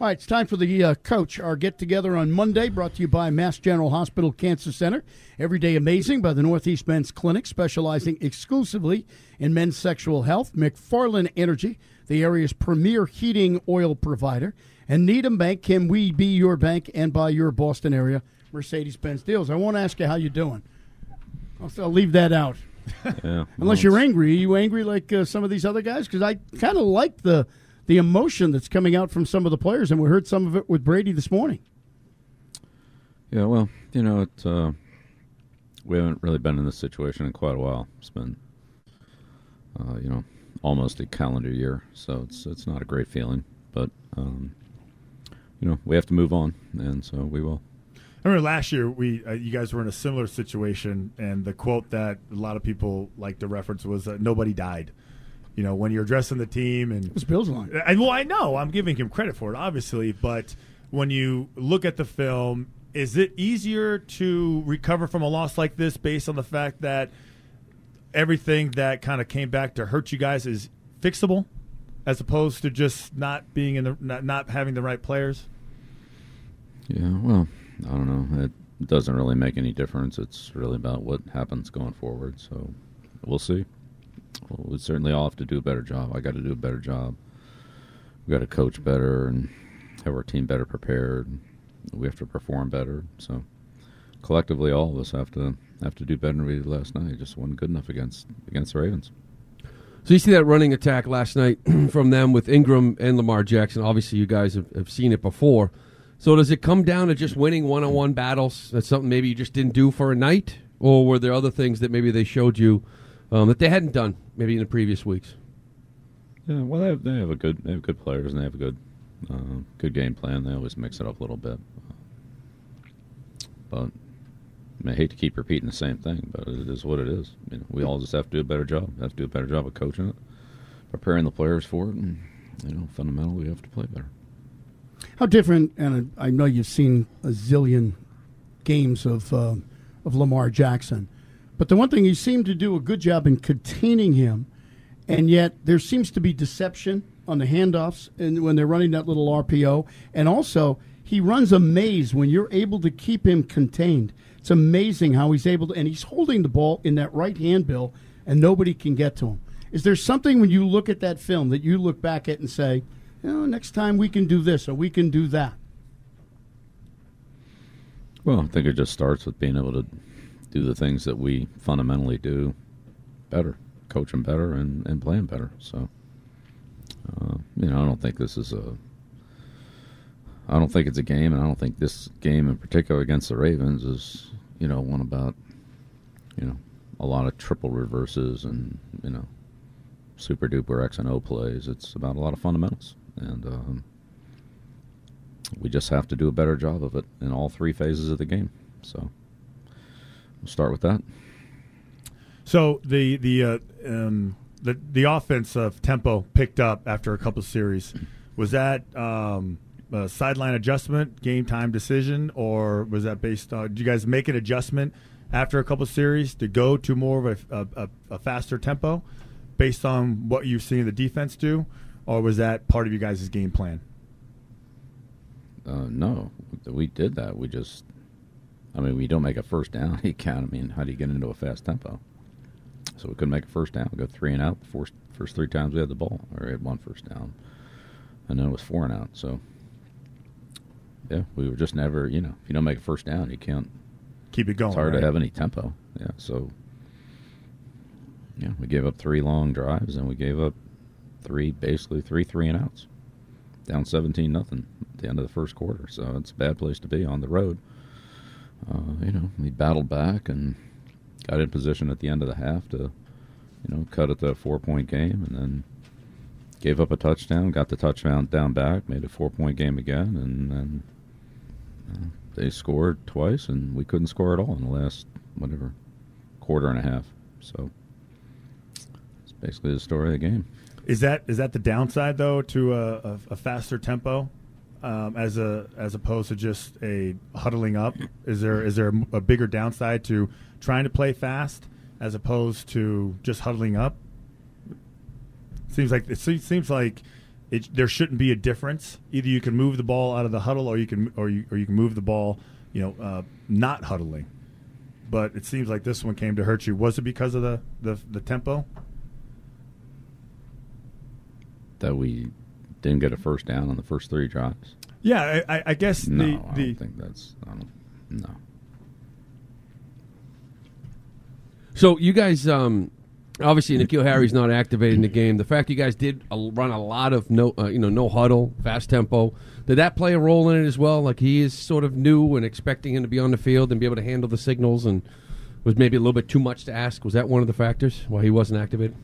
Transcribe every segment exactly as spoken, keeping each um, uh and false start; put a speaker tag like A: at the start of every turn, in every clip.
A: All right, it's time for the uh, Coach, our get-together on Monday, brought to you by Mass General Hospital Cancer Center. Everyday Amazing by the Northeast Men's Clinic, specializing exclusively in men's sexual health. McFarland Energy, the area's premier heating oil provider. And Needham Bank, can we be your bank and buy your Boston area Mercedes-Benz deals? I won't ask you how you're doing. I'll, I'll leave that out.
B: Yeah,
A: Unless you're angry. Are you angry like uh, some of these other guys? Because I kind of like the the emotion that's coming out from some of the players, and we heard some of it with Brady this morning.
B: Yeah, well, you know, it, uh, we haven't really been in this situation in quite a while. It's been, uh, you know, almost a calendar year, so it's it's not a great feeling. But, um, you know, we have to move on, and so we will.
C: I remember last year we uh, you guys were in a similar situation, and the quote that a lot of people like to reference was uh, "nobody died." You know, when you're addressing the team, and
A: it was Bill's line.
C: And well, I know I'm giving him credit for it, obviously, but when you look at the film, is it easier to recover from a loss like this based on the fact that everything that kind of came back to hurt you guys is fixable, as opposed to just not being in the not, not having the right players?
B: Yeah, well, I don't know. It doesn't really make any difference. It's really about what happens going forward. So we'll see. Well, we certainly all have to do a better job. I got to do a better job. We got to coach better and have our team better prepared. We have to perform better. So collectively, all of us have to have to do better than we did last night. It just wasn't good enough against against the Ravens.
D: So you see that running attack last night from them with Ingram and Lamar Jackson. Obviously, you guys have, have seen it before. So does it come down to just winning one-on-one battles? That's something maybe you just didn't do for a night? Or were there other things that maybe they showed you um, that they hadn't done maybe in the previous weeks?
B: Yeah, well, they have, they have a good they have good players, and they have a good uh, good game plan. They always mix it up a little bit. But I, mean, I hate to keep repeating the same thing, but it is what it is. I mean, we all just have to do a better job. We have to do a better job of coaching it, preparing the players for it, and, you know, fundamentally we have to play better.
A: How different, and I know you've seen a zillion games of uh, of Lamar Jackson, but the one thing, you seem to do a good job in containing him, and yet there seems to be deception on the handoffs and when they're running that little R P O, and also he runs a maze when you're able to keep him contained. It's amazing how he's able to, and he's holding the ball in that right hand, Bill, and nobody can get to him. Is there something when you look at that film that you look back at and say, you know, next time we can do this or we can do that?
B: Well, I think it just starts with being able to do the things that we fundamentally do better, coach them better, and, and play them better. So, uh, you know, I don't think this is a – I don't think it's a game, and I don't think this game in particular against the Ravens is, you know, one about, you know, a lot of triple reverses and, you know, super-duper X and O plays. It's about a lot of fundamentals. And um, we just have to do a better job of it in all three phases of the game. So we'll start with that.
C: So the the uh, um, the the offensive tempo picked up after a couple of series. Was that um, a sideline adjustment, game time decision, or was that based on? Did you guys make an adjustment after a couple of series to go to more of a, a, a faster tempo, based on what you've seen the defense do? Or was that part of you guys' game plan?
B: Uh, no, we did that. We just, I mean, we don't make a first down. You can't. I mean, how do you get into a fast tempo? So we couldn't make a first down. We go three and out the first, first three times we had the ball. Or we had one first down. And then it was four and out. So, yeah, we were just never, you know, if you don't make a first down, you can't.
C: Keep it going.
B: It's hard
C: right?
B: to have any tempo. Yeah, so, yeah, we gave up three long drives, and we gave up Three, basically three three and outs, down seventeen nothing at the end of the first quarter. So it's a bad place to be on the road. Uh, you know, we battled back and got in position at the end of the half to, you know, cut it to a four point game, and then gave up a touchdown, got the touchdown down back, made a four point game again, and then uh, they scored twice, and we couldn't score at all in the last whatever quarter and a half. So it's basically the story of the game.
C: Is that is that the downside though to a, a, a faster tempo, um, as a as opposed to just a huddling up? Is there is there a bigger downside to trying to play fast as opposed to just huddling up? Seems like it seems like it, there shouldn't be a difference. Either you can move the ball out of the huddle, or you can or you or you can move the ball, you know, uh, not huddling. But it seems like this one came to hurt you. Was it because of the, the, the tempo?
B: That we didn't get a first down on the first three drives?
C: Yeah, I, I guess
B: no,
C: the,
B: I
C: the
B: don't think that's. I don't. No.
D: So you guys, um, obviously, N'Keal Harry's not activated in the game. The fact you guys did uh, run a lot of no, uh, you know, no huddle, fast tempo. Did that play a role in it as well? Like he is sort of new and expecting him to be on the field and be able to handle the signals, and was maybe a little bit too much to ask. Was that one of the factors why he wasn't activated?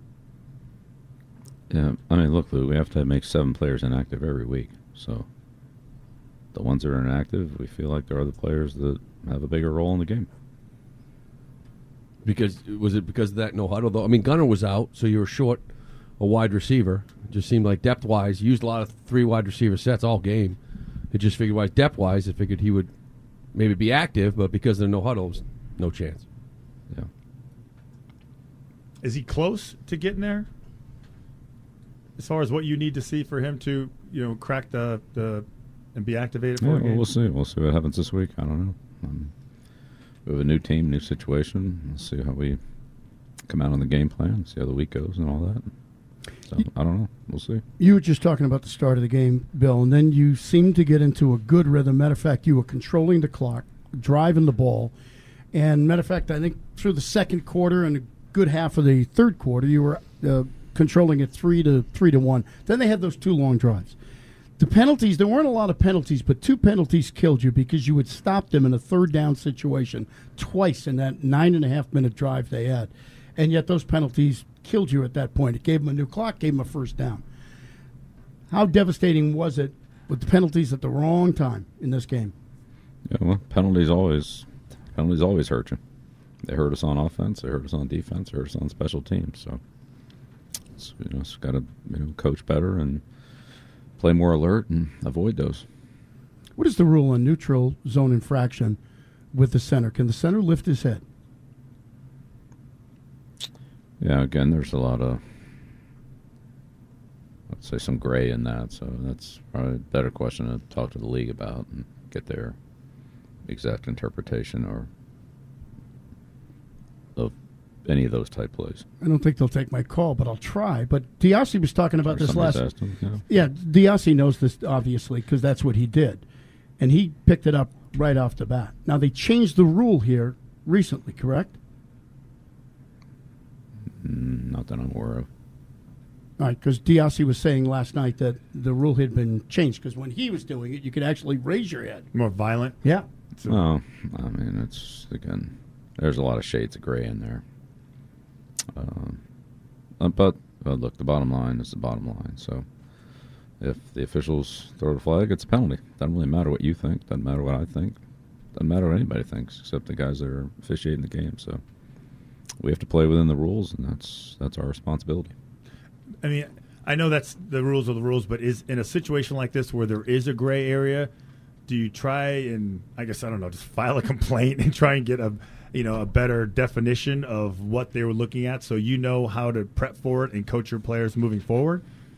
B: Yeah, I mean, look, Lou, we have to make seven players inactive every week. So the ones that are inactive, we feel like there are the players that have a bigger role in the game.
D: Because was it because of that no huddle though? I mean, Gunnar was out, so you were short a wide receiver. It just seemed like depth wise, you used a lot of three wide receiver sets all game. It just figured wise depth wise, I figured he would maybe be active, but because there are no huddles, no chance.
B: Yeah.
C: Is he close to getting there? As far as what you need to see for him to, you know, crack the the and be activated for
B: Yeah,
C: a
B: well,
C: game?
B: we'll see. We'll see what happens this week. I don't know. Um, we have a new team, new situation. We'll see how we come out on the game plan, see how the week goes and all that. So, I don't know. We'll see.
A: You were just talking about the start of the game, Bill, and then you seemed to get into a good rhythm. Matter of fact, you were controlling the clock, driving the ball. And matter of fact, I think through the second quarter and a good half of the third quarter, you were uh, controlling it three to three to one. Then they had those two long drives. The penalties, there weren't a lot of penalties, but two penalties killed you because you would stop them in a third down situation twice in that nine and a half minute drive they had. And yet those penalties killed you at that point. It gave them a new clock, gave them a first down. How devastating was it with the penalties at the wrong time in this game?
B: Yeah, well, penalties always penalties always hurt you. They hurt us on offense, they hurt us on defense, they hurt us on special teams. So, it's, you know, it's got to you know, coach better and play more alert and avoid those.
A: What is the rule on neutral zone infraction with the center? Can the center lift his head?
B: Yeah, again, there's a lot of, let's say, some gray in that. So that's probably a better question to talk to the league about and get their exact interpretation or of any of those type plays.
A: I don't think they'll take my call, but I'll try. But Diassi was talking about
B: Or
A: this
B: somebody's
A: last.
B: asked him, you know.
A: Yeah, Diassi knows this obviously because that's what he did, and he picked it up right off the bat. Now they changed the rule here recently, correct?
B: Mm, not that I'm aware of.
A: All right, because Diassi was saying last night that the rule had been changed because when he was doing it, you could actually raise your head.
C: More violent?
A: Yeah.
B: No, I mean, it's, again, there's a lot of shades of gray in there. Um, uh, but, uh, look, the bottom line is the bottom line. So if the officials throw the flag, it's a penalty. Doesn't really matter what you think. Doesn't matter what I think. Doesn't matter what anybody thinks except the guys that are officiating the game. So we have to play within the rules, and that's that's our responsibility.
C: I mean, I know that's the rules are the rules, but is in a situation like this where there is a gray area, do you try and, I guess, I don't know, just file a complaint and try and get a, you know, a better definition of what they were looking at so you know how to prep for it and coach your players moving forward?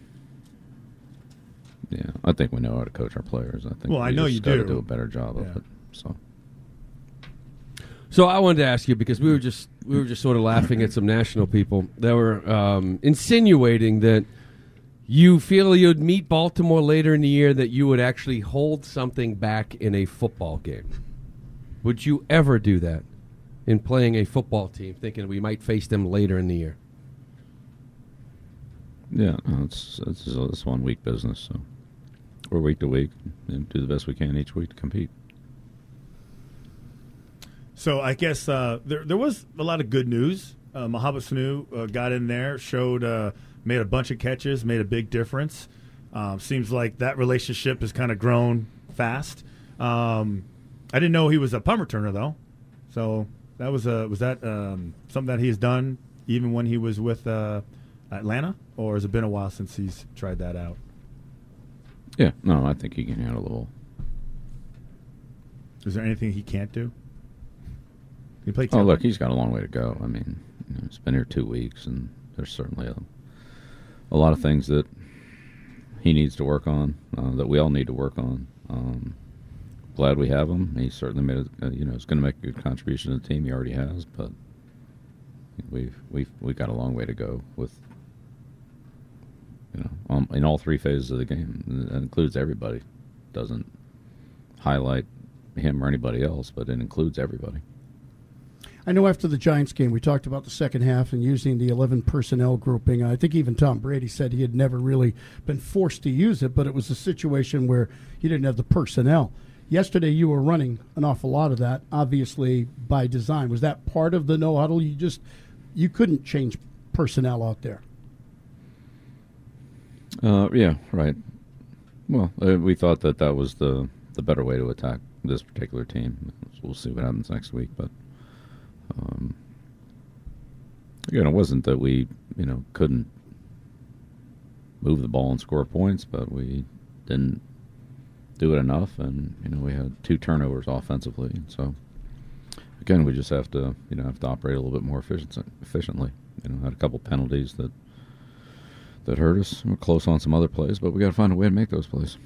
B: Yeah, I think we know how to coach our players. I think
C: Well, I
B: we
C: know
B: just
C: you
B: gotta
C: do.
B: do a better job
C: Yeah.
B: of it. So
D: So I wanted to ask you because we were just we were just sort of laughing at some national people that were um, insinuating that you feel you'd meet Baltimore later in the year that you would actually hold something back in a football game. Would you ever do that in playing a football team, thinking we might face them later in the year?
B: yeah, no, it's it's it's one week business. So we're week to week and do the best we can each week to compete.
C: So I guess uh, there there was a lot of good news. Uh, Mohamed Sanu uh, got in there, showed, uh, made a bunch of catches, made a big difference. Um, seems like that relationship has kind of grown fast. Um, I didn't know he was a punt returner though, so that was a was that um, something that he's done even when he was with uh, Atlanta, or has it been a while since he's tried that out?
B: Yeah, no, I think he can handle a little.
C: Is there anything he can't do? He played.
B: Oh, look, he's got a long way to go. I mean, you know, he's been here two weeks, and there's certainly a, a lot of things that he needs to work on, uh, that we all need to work on. Um, glad we have him. He certainly made, a, uh, you know, he's going to make a good contribution to the team. He already has, but we've we've we've got a long way to go with, you know, um, in all three phases of the game. And that includes everybody. Doesn't highlight him or anybody else, but it includes everybody.
A: I know after the Giants game, we talked about the second half and using the eleven personnel grouping. I think even Tom Brady said he had never really been forced to use it, but it was a situation where he didn't have the personnel. Yesterday, you were running an awful lot of that, obviously by design. Was that part of the no huddle? You just you couldn't change personnel out there.
B: Uh, yeah, right. Well, uh, we thought that that was the the better way to attack this particular team. We'll see what happens next week, but. Um, again, it wasn't that we, you know, couldn't move the ball and score points, but we didn't do it enough, and you know, we had two turnovers offensively. And so, again, we just have to, you know, have to operate a little bit more efficient, efficiently. You know, had a couple penalties that that hurt us. We're close on some other plays, but we got to find a way to make those plays.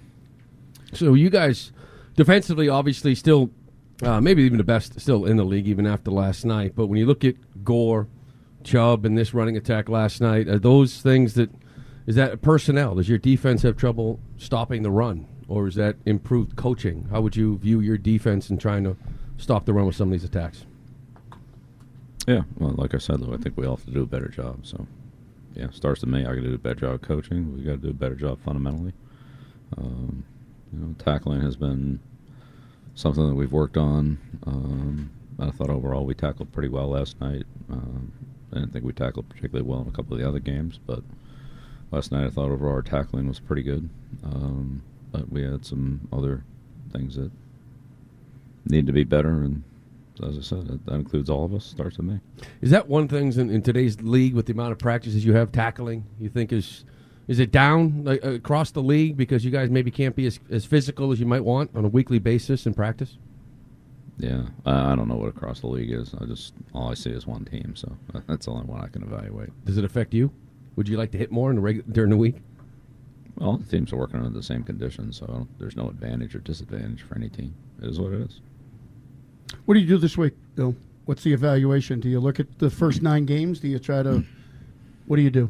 D: So you guys, defensively, obviously, still. Uh, maybe even the best still in the league, even after last night. But when you look at Gore, Chubb, and this running attack last night, are those things that is that personnel? Does your defense have trouble stopping the run, or is that improved coaching? How would you view your defense in trying to stop the run with some of these attacks?
B: Yeah, well, like I said, though, I think we all have to do a better job. So, yeah, starts with me. I got to do a better job coaching. We got to do a better job fundamentally. Um, you know, tackling has been something that we've worked on. Um, I thought overall we tackled pretty well last night. Um, I didn't think we tackled particularly well in a couple of the other games, but last night I thought overall our tackling was pretty good. Um, but we had some other things that need to be better, and as I said, that, that includes all of us. Starts with me.
D: Is that one thing in, in today's league with the amount of practices you have tackling, you think is Is it down like, across the league because you guys maybe can't be as, as physical as you might want on a weekly basis in practice?
B: Yeah, I, I don't know what across the league is. I just all I see is one team, so that's the only one I can evaluate.
D: Does it affect you? Would you like to hit more in the regu- during the week?
B: Well, the teams are working under the same conditions, so there's no advantage or disadvantage for any team. It is what it is.
A: What do you do this week, Bill? What's the evaluation? Do you look at the first nine games? Do you try to – what do you do?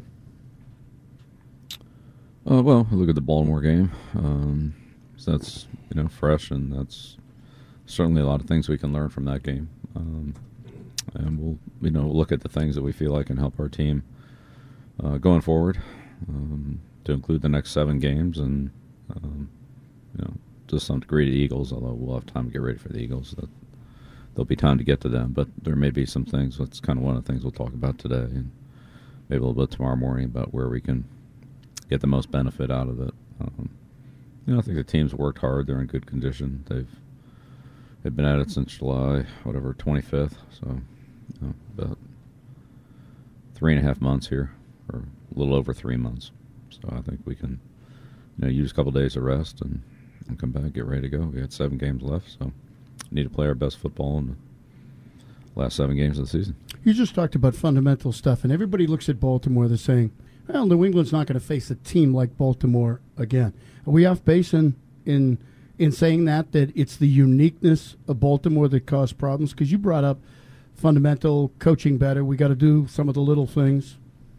B: Uh, well, I look at the Baltimore game. Um, so that's, you know, fresh, and that's certainly a lot of things we can learn from that game. Um, and we'll, you know, look at the things that we feel like can help our team uh, going forward, um, to include the next seven games and, um, you know, to some degree the Eagles, although we'll have time to get ready for the Eagles. That there'll be time to get to them, but there may be some things. That's kind of one of the things we'll talk about today, and maybe a little bit tomorrow morning about where we can get the most benefit out of it. Um, you know, I think the team's worked hard. They're in good condition. They've they've been at it since July, whatever, twenty-fifth. So, you know, about three and a half months here, or a little over three months. So I think we can, you know, use a couple of days of rest and, and come back, get ready to go. We had seven games left, so we need to play our best football in the last seven games of the season.
A: You just talked about fundamental stuff, and everybody looks at Baltimore. They're saying, well, New England's not going to face a team like Baltimore again. Are we off base in in, in saying that, that it's the uniqueness of Baltimore that caused problems? Because you brought up fundamental, coaching better. We got to do some of the little things.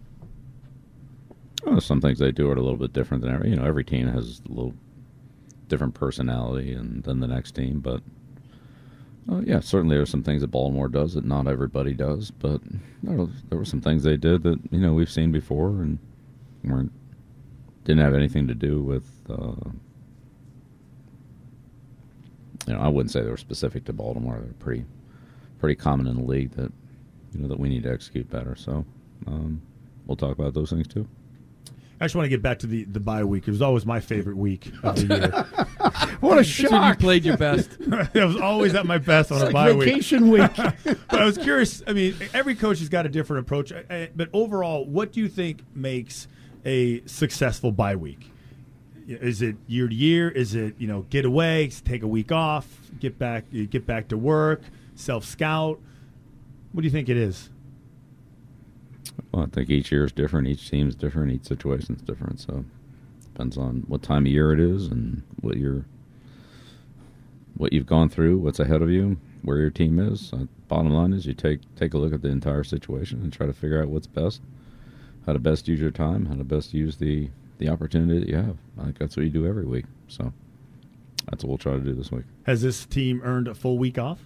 B: Well, some things they do are a little bit different than every. You know, every team has a little different personality and, than the next team. But, uh, yeah, certainly there's some things that Baltimore does that not everybody does. But there, was, there were some things they did that, you know, we've seen before and weren't didn't have anything to do with, uh, you know, I wouldn't say they were specific to Baltimore. They're pretty pretty common in the league that, you know, that we need to execute better. So um, we'll talk about those things too.
C: I just want to get back to the, the bye week. It was always my favorite week of the year.
A: What a
D: That's when you
A: shock.
D: played your best.
C: I was always at my best on
A: It's
C: a
A: like
C: bye week.
A: vacation week.
C: But I was curious. I mean, every coach has got a different approach. I- I- But overall, what do you think makes a successful bye week? Is it year to year? Is it, you know, get away, take a week off, get back, get back to work, self scout? What do you think it is?
B: Well, I think each year is different. Each team is different. Each situation is different. So Depends on what time of year it is and what you're, what you've gone through, what's ahead of you, where your team is. Uh, bottom line is you take take a look at the entire situation and try to figure out what's best, how to best use your time, how to best use the, the opportunity that you have. I think that's what you do every week. So that's what we'll try to do this week.
C: Has this team earned a full week off?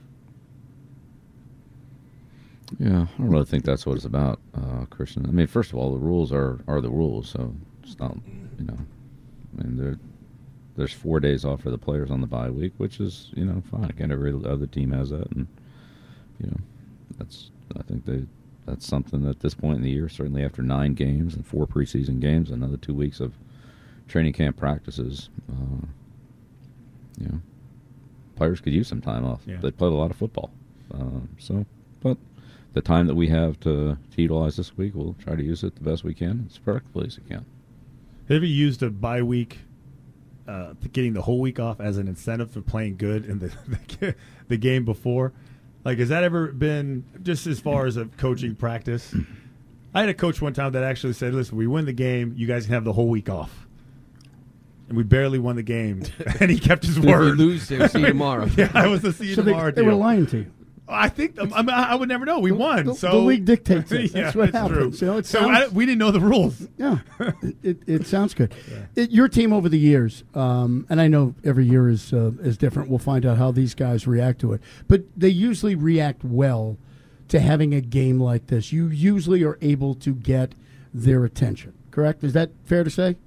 B: Yeah, I don't really think that's what it's about, uh, Christian. I mean, first of all, the rules are, are the rules, so it's not, you know, I mean, there, there's four days off for the players on the bye week, which is, you know, fine. Again, every other team has that, and, you know, that's, I think they, that's something at this point in the year, certainly after nine games and four preseason games, another two weeks of training camp practices, uh, you know, players could use some time off.
C: Yeah.
B: They played a lot of football. Uh, so, but the time that we have to, to utilize this week, we'll try to use it the best we can, as productively as we can.
C: Have you used a bye week, uh, getting the whole week off as an incentive for playing good in the the, the game before? Like, has that ever been, just as far as a coaching practice? I had a coach one time that actually said, listen, we win the game, you guys can have the whole week off. And we barely won the game. And he kept his
D: If
C: word.
D: you lose, they'll see you tomorrow.
C: Yeah, I was the see you
A: So they,
C: tomorrow
A: they
C: deal.
A: were lying to you.
C: I think I, mean, I would never know. We won.
A: The,
C: so
A: the league dictates it.
C: Yeah,
A: That's what
C: it's
A: happens.
C: true.
A: You know, it
C: so
A: sounds,
C: I, we didn't know the rules.
A: yeah, it, it, it sounds good. It, your team over the years, um, and I know every year is uh, is different. We'll find out how these guys react to it, but they usually react well to having a game like this. You usually are able to get their attention. Correct? Is that fair to say?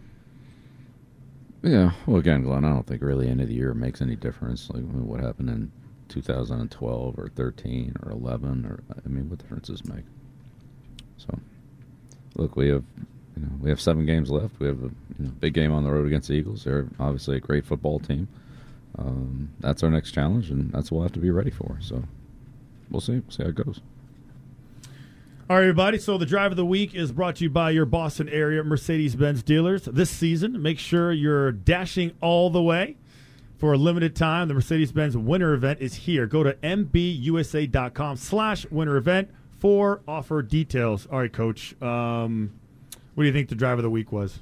B: Yeah. Well, again, Glenn, I don't think really end of the year makes any difference. Like what happened in two thousand twelve or thirteen or eleven, or I mean, what difference does it make? So, look, we have, you know, we have seven games left. We have a you know, big game on the road against the Eagles. They're obviously a great football team. Um, that's our next challenge, and that's what we'll have to be ready for. So, we'll see. We'll see how it goes.
C: All right, everybody. So the Drive of the Week is brought to you by your Boston area Mercedes-Benz dealers. This season, make sure you're dashing all the way. For a limited time, the Mercedes-Benz Winter Event is here. Go to m b u s a dot com slash winter event for offer details. All right, Coach. Um, what do you think the Drive of the Week was?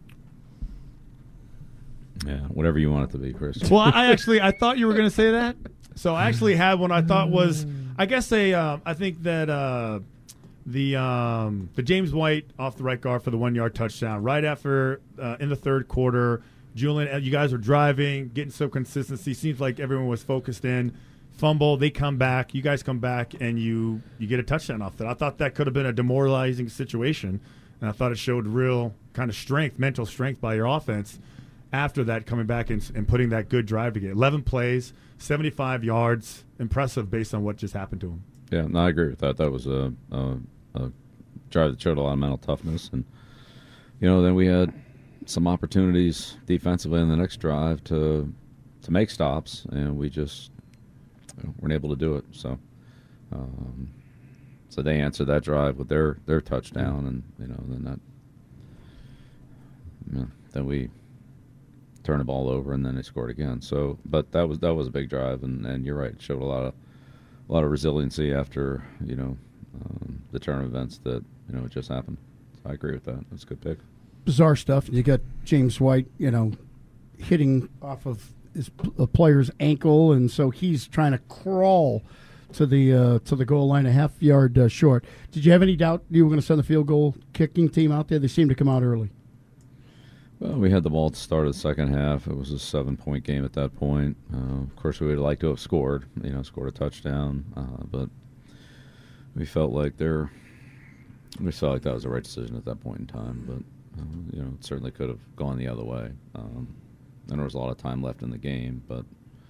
B: Yeah, whatever you want it to be, Chris.
C: Well, I actually I thought you were going to say that. So I actually had one I thought was, I guess a, uh, I think that uh, the um, the James White off the right guard for the one-yard touchdown right after, uh, in the third quarter, Julian, you guys are driving, getting some consistency. Seems like everyone was focused in. Fumble, they come back. You guys come back, and you, you get a touchdown off that. I thought that could have been a demoralizing situation, and I thought it showed real kind of strength, mental strength by your offense after that, coming back and, and putting that good drive together. eleven plays, seventy-five yards. Impressive based on what just happened to him.
B: Yeah, no, I agree with that. That was a, a, a drive that showed a lot of mental toughness. And, you know, then we had some opportunities defensively in the next drive to to make stops, and we just you know, weren't able to do it. So, um, so they answered that drive with their, their touchdown, and you know then that you know, then we turned the ball over, and then they scored again. So, but that was that was a big drive, and, and you're right, it showed a lot of a lot of resiliency after you know um, the turn of events that you know it just happened. So I agree with that. That's a good pick.
A: Bizarre stuff. You got James White, you know, hitting off of his a player's ankle, and so he's trying to crawl to the uh, to the goal line, a half yard uh, short. Did you have any doubt you were going to send the field goal kicking team out there? They seemed to come out early.
B: Well, we had the ball to start of the second half. It was a seven-point game at that point. Uh, of course, we would like to have scored, you know, scored a touchdown, uh, but we felt like there, we felt like that was the right decision at that point in time. But uh, you know, it certainly could have gone the other way. Um, and there was a lot of time left in the game, but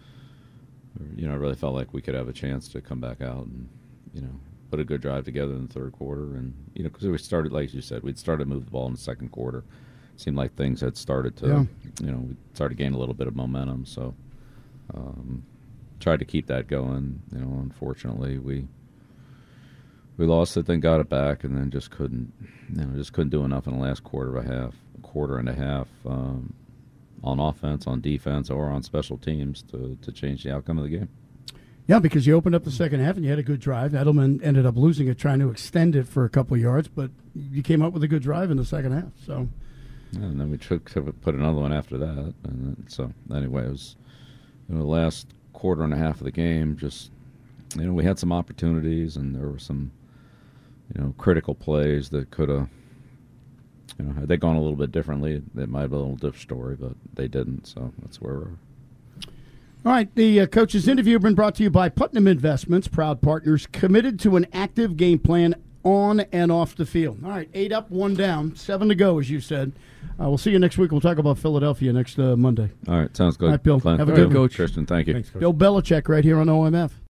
B: you know, I really felt like we could have a chance to come back out and you know put a good drive together in the third quarter. And you know, because we started, like you said, we'd started to move the ball in the second quarter. Seemed like things had started to,
A: yeah.
B: you know, we started to gain a little bit of momentum. So, um, tried to keep that going. You know, unfortunately, we we lost it, then got it back, and then just couldn't, you know, just couldn't do enough in the last quarter of a half, quarter and a half, um, on offense, on defense, or on special teams to to change the outcome of the game.
A: Yeah, because you opened up the second half and you had a good drive. Edelman ended up losing it, trying to extend it for a couple of yards, but you came up with a good drive in the second half. So.
B: And then we took to put another one after that, and then, so anyway, it was you know, the last quarter and a half of the game. Just you know, we had some opportunities, and there were some you know critical plays that could have you know had they gone a little bit differently, it might have been a little different story, but they didn't. So that's where we're.
A: All right, the uh, coach's interview has been brought to you by Putnam Investments, proud partners committed to an active game plan on and off the field. All right, eight up, one down, seven to go, as you said. Uh, we'll see you next week. We'll talk about Philadelphia next uh, Monday.
B: All right, sounds good.
A: All right, Bill.
B: Glenn.
A: Have a
B: All
A: good
B: right,
A: one.
B: Tristan, thank you.
C: Thanks, Coach.
A: Bill Belichick right here on O M F.